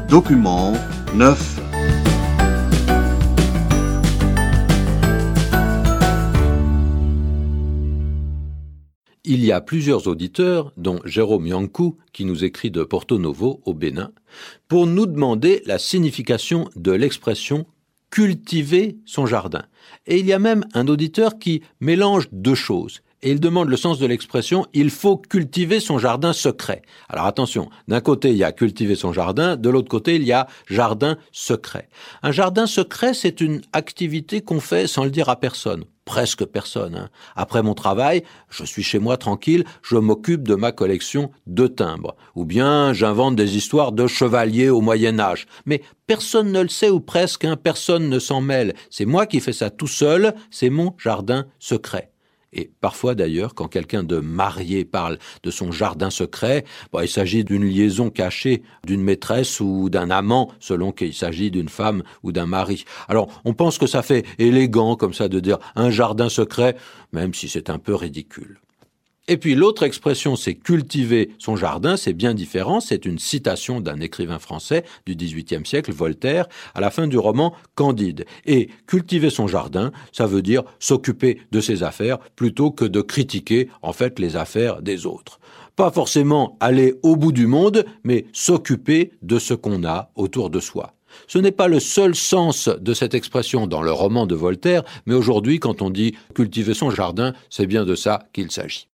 Document 9. Il y a plusieurs auditeurs, dont Jérôme Yankou, qui nous écrit de Porto Novo, au Bénin, pour nous demander la signification de l'expression « cultiver son jardin ». Et il y a même un auditeur qui mélange deux choses. Et il demande le sens de l'expression « il faut cultiver son jardin secret ». Alors attention, d'un côté il y a cultiver son jardin, de l'autre côté il y a jardin secret. Un jardin secret, c'est une activité qu'on fait sans le dire à personne. Presque personne. Après mon travail, je suis chez moi tranquille, je m'occupe de ma collection de timbres. Ou bien j'invente des histoires de chevaliers au Moyen-Âge. Mais personne ne le sait ou presque, personne ne s'en mêle. C'est moi qui fais ça tout seul, c'est mon jardin secret. Et parfois d'ailleurs, quand quelqu'un de marié parle de son jardin secret, il s'agit d'une liaison cachée d'une maîtresse ou d'un amant, selon qu'il s'agit d'une femme ou d'un mari. Alors, on pense que ça fait élégant comme ça de dire un jardin secret, même si c'est un peu ridicule. Et puis l'autre expression, c'est cultiver son jardin, c'est bien différent, c'est une citation d'un écrivain français du XVIIIe siècle, Voltaire, à la fin du roman Candide. Et cultiver son jardin, ça veut dire s'occuper de ses affaires plutôt que de critiquer en fait les affaires des autres. Pas forcément aller au bout du monde, mais s'occuper de ce qu'on a autour de soi. Ce n'est pas le seul sens de cette expression dans le roman de Voltaire, mais aujourd'hui, quand on dit cultiver son jardin, c'est bien de ça qu'il s'agit.